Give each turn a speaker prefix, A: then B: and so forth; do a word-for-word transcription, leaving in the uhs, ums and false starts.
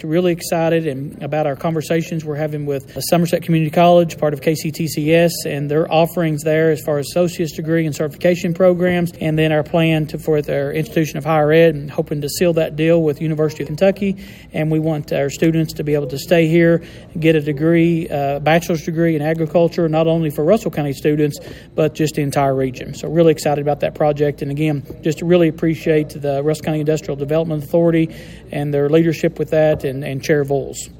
A: Really excited and about our conversations we're having with Somerset Community College, part of K C T C S, and their offerings there as far as associate's degree and certification programs, and then our plan to for their institution of higher ed, and hoping to seal that deal with University of Kentucky. And we want our students to be able to stay here, get a degree, a bachelor's degree in agriculture, not only for Russell County students, but just the entire region. So really excited about that project. And again, just really appreciate the Russell County Industrial Development Authority and their leadership with that, and, and Chair Voles.